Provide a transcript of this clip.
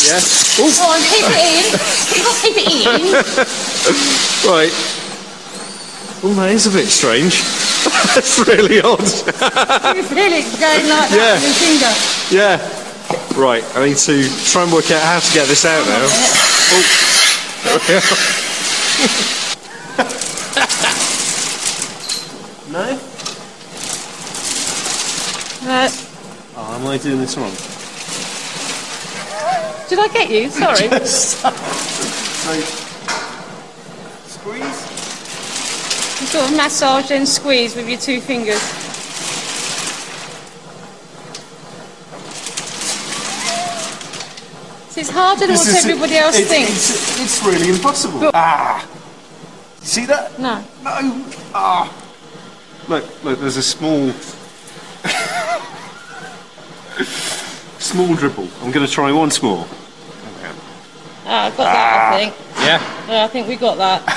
Yeah. Go on, keep it in. Keep it in. Right. Oh, that is a bit strange. That's really odd. You feel it going like that with your finger. Yeah. Right, I need to try and work out how to get this out now. Oh. No? Oh, am I doing this wrong? Did I get you? Sorry. Squeeze? You sort of massage and squeeze with your two fingers. So it's harder than what everybody else thinks. It's really impossible. But You see that? No. No. Look, there's a small dribble. I'm going to try once more. I've got that, I think. Yeah? Yeah, I think we got that.